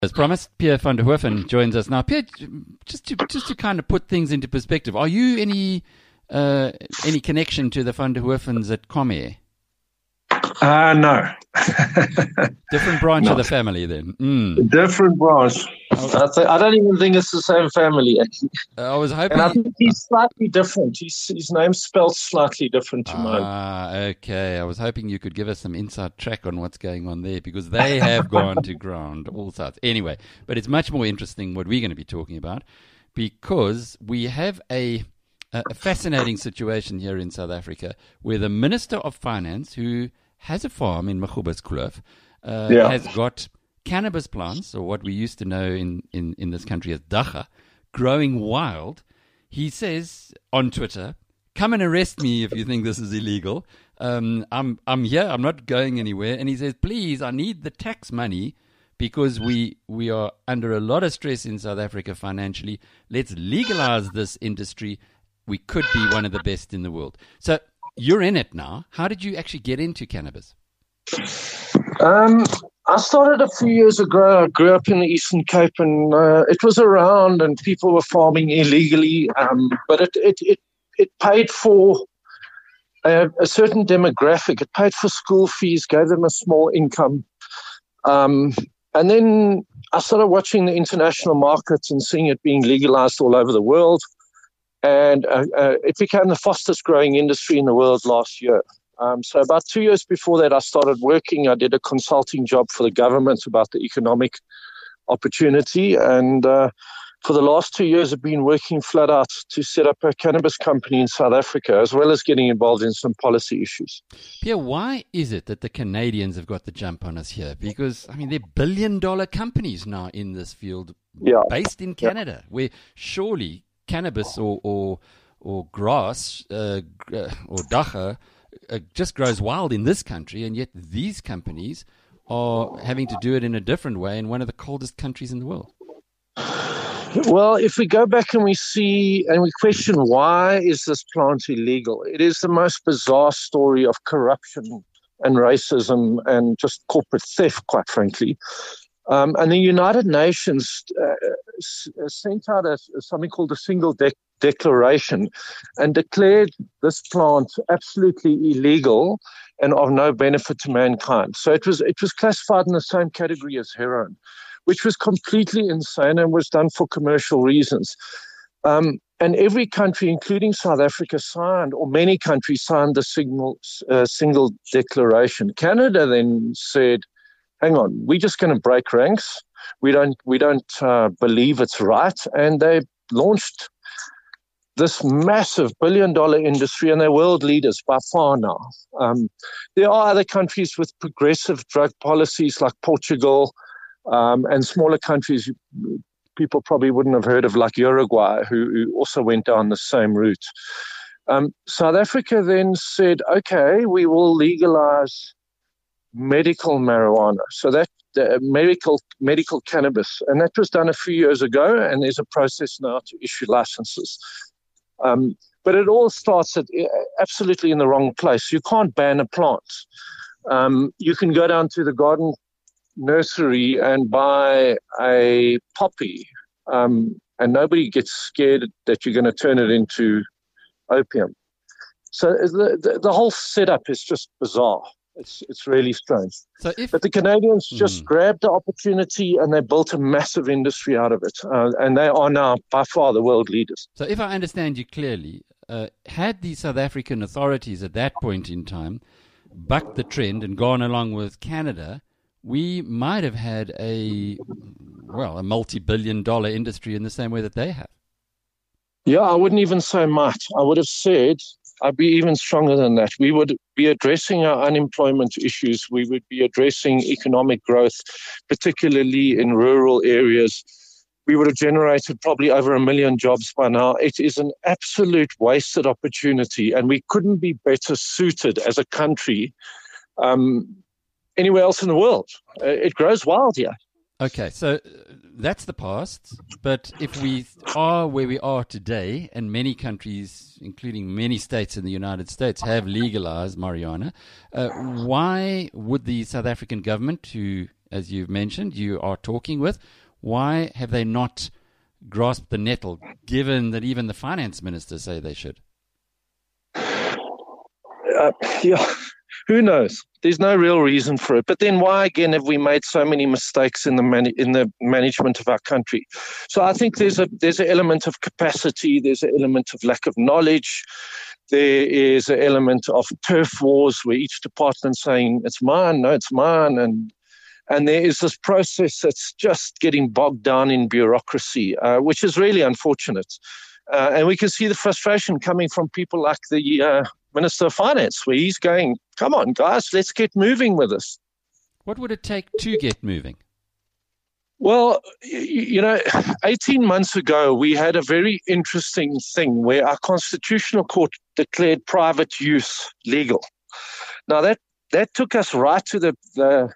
As promised, Pierre van der Hoofen joins us now. Pierre, just to kind of put things into perspective, are you any connection to the van der Hoofens at Comair? No. Different branch of the family, then. Different branch. I don't even think it's the same family, actually. I was hoping. And I think he's slightly different. His name's spelled slightly different to mine. Okay. I was hoping you could give us some inside track on what's going on there, because they have gone to ground all sides. Anyway, but it's much more interesting what we're going to be talking about, because we have a fascinating situation here in South Africa where the Minister of Finance, who has a farm in Magoebaskloof, has got cannabis plants, or what we used to know in this country as dagga, growing wild. He says on Twitter, "Come and arrest me if you think this is illegal. I'm here. I'm not going anywhere." And he says, "Please, I need the tax money because we are under a lot of stress in South Africa financially. Let's legalize this industry. We could be one of the best in the world." So you're in it now. How did you actually get into cannabis? I started a few years ago. I grew up in the Eastern Cape, and it was around, and people were farming illegally. But it paid for a certain demographic. It paid for school fees, gave them a small income. And then I started watching the international markets and seeing it being legalized all over the world. And it became the fastest growing industry in the world last year. So about 2 years before that, I started working. I did a consulting job for the government about the economic opportunity. And for the last 2 years, I've been working flat out to set up a cannabis company in South Africa, as well as getting involved in some policy issues. Pierre, why is it that the Canadians have got the jump on us here? Because, I mean, they're billion-dollar companies now in this field, based in Canada, where surely cannabis or grass or dagga just grows wild in this country, and yet these companies are having to do it in a different way in one of the coldest countries in the world. Well, if we go back and we see and we question why is this plant illegal, it is the most bizarre story of corruption and racism and just corporate theft, quite frankly. And the United Nations sent out something called a single declaration and declared this plant absolutely illegal and of no benefit to mankind. So it was classified in the same category as heroin, which was completely insane and was done for commercial reasons. And every country, including South Africa, signed, or many countries signed the single declaration. Canada then said, hang on, we're just going to break ranks. We don't believe it's right. And they launched this massive billion-dollar industry, and they're world leaders by far now. There are other countries with progressive drug policies like Portugal, and smaller countries people probably wouldn't have heard of, like Uruguay, who also went down the same route. South Africa then said, okay, we will legalize medical marijuana, so that medical cannabis, and that was done a few years ago, and there's a process now to issue licenses. But it all starts absolutely in the wrong place. You can't ban a plant. You can go down to the garden nursery and buy a poppy, and nobody gets scared that you're going to turn it into opium. So the whole setup is just bizarre. It's really strange. But the Canadians just grabbed the opportunity and they built a massive industry out of it. And they are now by far the world leaders. So if I understand you clearly, had the South African authorities at that point in time bucked the trend and gone along with Canada, we might have had a multi-billion-dollar industry in the same way that they have. Yeah, I wouldn't even say might. I would have said, I'd be even stronger than that. We would be addressing our unemployment issues. We would be addressing economic growth, particularly in rural areas. We would have generated probably over 1 million jobs by now. It is an absolute wasted opportunity, and we couldn't be better suited as a country anywhere else in the world. It grows wild here. Okay, so that's the past. But if we are where we are today, and many countries, including many states in the United States, have legalized marijuana, why would the South African government, who as you've mentioned, you are talking with. Why have they not grasped the nettle, given that even the finance ministers say they should? Yeah, who knows? There's no real reason for it. But then why, again, have we made so many mistakes in the management of our country? So I think there's an element of capacity. There's an element of lack of knowledge. There is an element of turf wars where each department's saying, it's mine, no, it's mine. And there is this process that's just getting bogged down in bureaucracy, which is really unfortunate. And we can see the frustration coming from people like the Minister of Finance, where he's going, come on, guys, let's get moving with this. What would it take to get moving? Well, 18 months ago, we had a very interesting thing where our Constitutional Court declared private use legal. Now, that took us right to the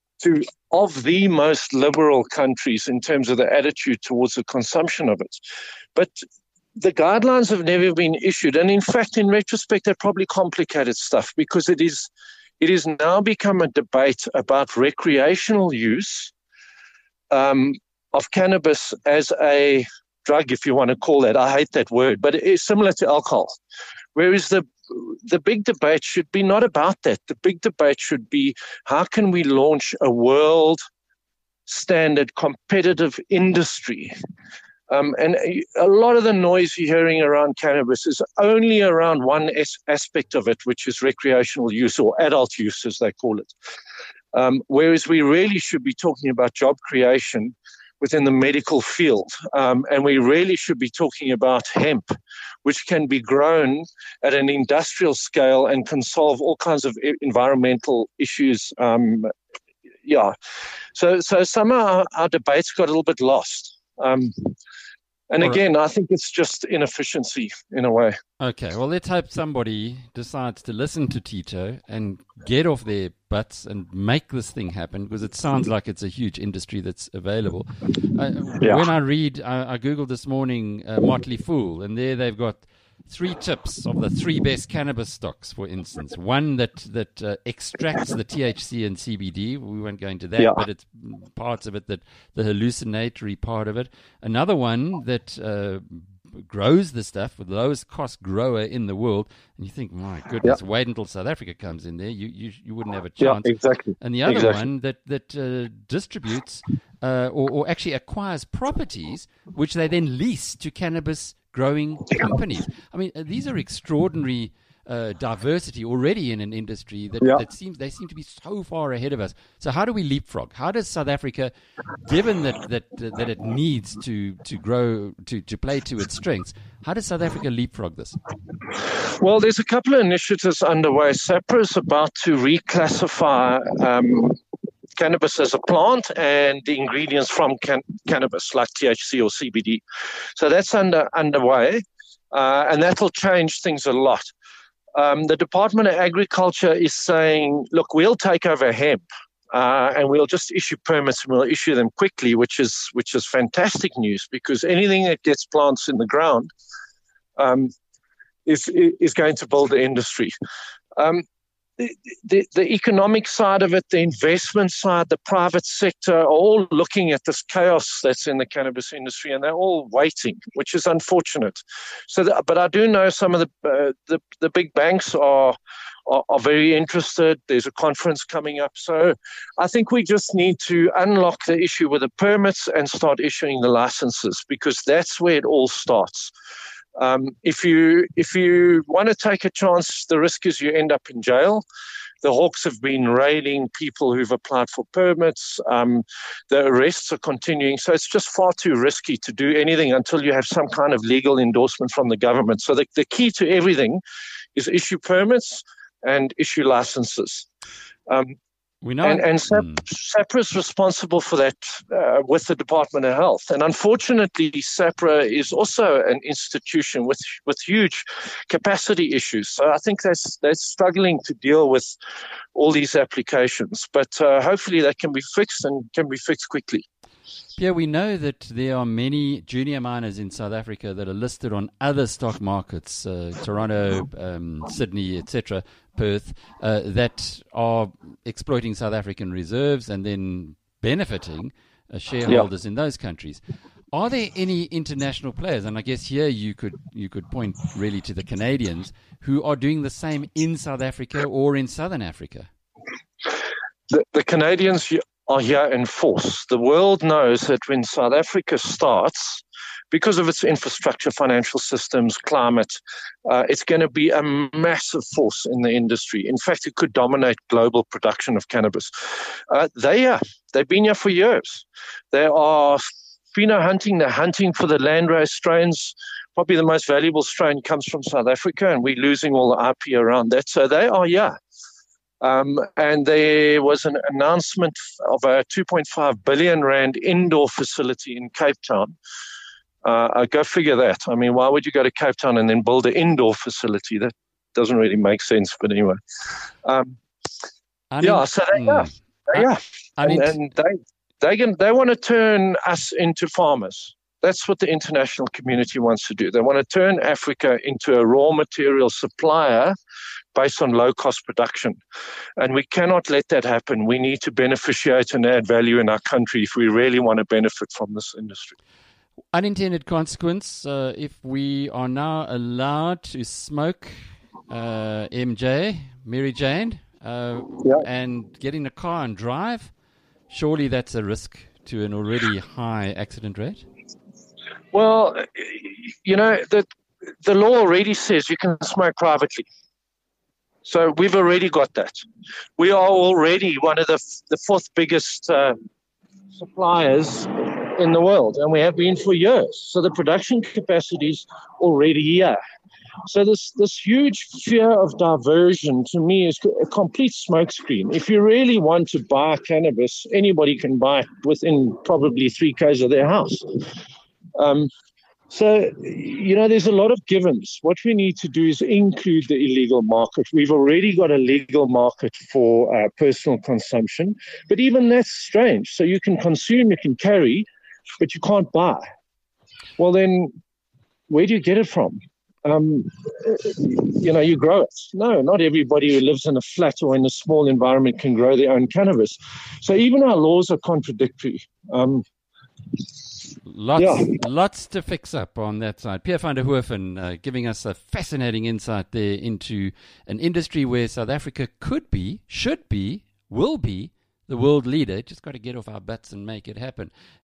most liberal countries in terms of the attitude towards the consumption of it. But the guidelines have never been issued. And in fact, in retrospect, they're probably complicated stuff because it is now become a debate about recreational use of cannabis as a drug, if you want to call that. I hate that word, but it is similar to alcohol. Whereas the big debate should be not about that. The big debate should be, how can we launch a world standard competitive industry? And a lot of the noise you're hearing around cannabis is only around one aspect of it, which is recreational use or adult use, as they call it. Whereas we really should be talking about job creation within the medical field. And we really should be talking about hemp, which can be grown at an industrial scale and can solve all kinds of environmental issues. So somehow our debates got a little bit lost. And again, I think it's just inefficiency in a way. Okay, well, let's hope somebody decides to listen to Tito and get off their butts and make this thing happen, because it sounds like it's a huge industry that's available. When I read, I Googled this morning Motley Fool, and there they've got 3 tips of the 3 best cannabis stocks, for instance. One that extracts the THC and CBD. We won't go into that, but it's parts of it, that the hallucinatory part of it. Another one that grows the stuff, with the lowest cost grower in the world. And you think, my goodness, wait until South Africa comes in there. You wouldn't have a chance. Yeah, exactly. And the other one that distributes or actually acquires properties, which they then lease to cannabis growing companies. I mean, these are extraordinary diversity already in an industry that seem to be so far ahead of us. So how do we leapfrog? How does South Africa, given that it needs to grow, to play to its strengths, how does South Africa leapfrog this? Well, there's a couple of initiatives underway. SAPRA is about to reclassify cannabis as a plant and the ingredients from cannabis, like THC or CBD. So that's underway, and that will change things a lot. The Department of Agriculture is saying, look, we'll take over hemp, and we'll just issue permits, and we'll issue them quickly, which is fantastic news, because anything that gets plants in the ground is going to build the industry. The economic side of it, the investment side, the private sector are all looking at this chaos that's in the cannabis industry, and they're all waiting, which is unfortunate. But I do know some of the big banks are very interested. There's a conference coming up. So I think we just need to unlock the issue with the permits and start issuing the licenses, because that's where it all starts. If you want to take a chance, the risk is you end up in jail. The Hawks have been raiding people who've applied for permits. The arrests are continuing. So it's just far too risky to do anything until you have some kind of legal endorsement from the government. So the key to everything is issue permits and issue licenses. We know, and SAPRA is responsible for that with the Department of Health. And unfortunately, SAPRA is also an institution with huge capacity issues. So I think they're struggling to deal with all these applications. But hopefully that can be fixed, and can be fixed quickly. Pierre, we know that there are many junior miners in South Africa that are listed on other stock markets, Toronto, Sydney, etc., Perth, that are exploiting South African reserves and then benefiting shareholders in those countries. Are there any international players? And I guess here you could point really to the Canadians who are doing the same in South Africa or in Southern Africa. The Canadians are here in force. The world knows that when South Africa starts, because of its infrastructure, financial systems, climate, it's going to be a massive force in the industry. In fact, it could dominate global production of cannabis. They've been here for years. They are pheno-hunting. They're hunting for the landrace strains. Probably the most valuable strain comes from South Africa, and we're losing all the IP around that. So they are here. And there was an announcement of a 2.5 billion rand indoor facility in Cape Town. Go figure that. I mean, why would you go to Cape Town and then build an indoor facility? That doesn't really make sense. But anyway, so they want to turn us into farmers. That's what the international community wants to do. They want to turn Africa into a raw material supplier based on low-cost production. And we cannot let that happen. We need to beneficiate and add value in our country if we really want to benefit from this industry. Unintended consequence, if we are now allowed to smoke Mary Jane, and get in a car and drive, surely that's a risk to an already high accident rate? Well, the law already says you can smoke privately. So we've already got that. We are already one of the fourth biggest suppliers in the world, and we have been for years. So the production capacity is already here. So this huge fear of diversion, to me, is a complete smokescreen. If you really want to buy cannabis, anybody can buy it within probably 3 km of their house. So, there's a lot of givens. What we need to do is include the illegal market. We've already got a legal market for personal consumption, but even that's strange. So you can consume, you can carry, but you can't buy. Well, then where do you get it from? You grow it. No, not everybody who lives in a flat or in a small environment can grow their own cannabis. So even our laws are contradictory. Lots to fix up on that side. Pierre van der Hoofen giving us a fascinating insight there into an industry where South Africa could be, should be, will be the world leader. Just got to get off our butts and make it happen.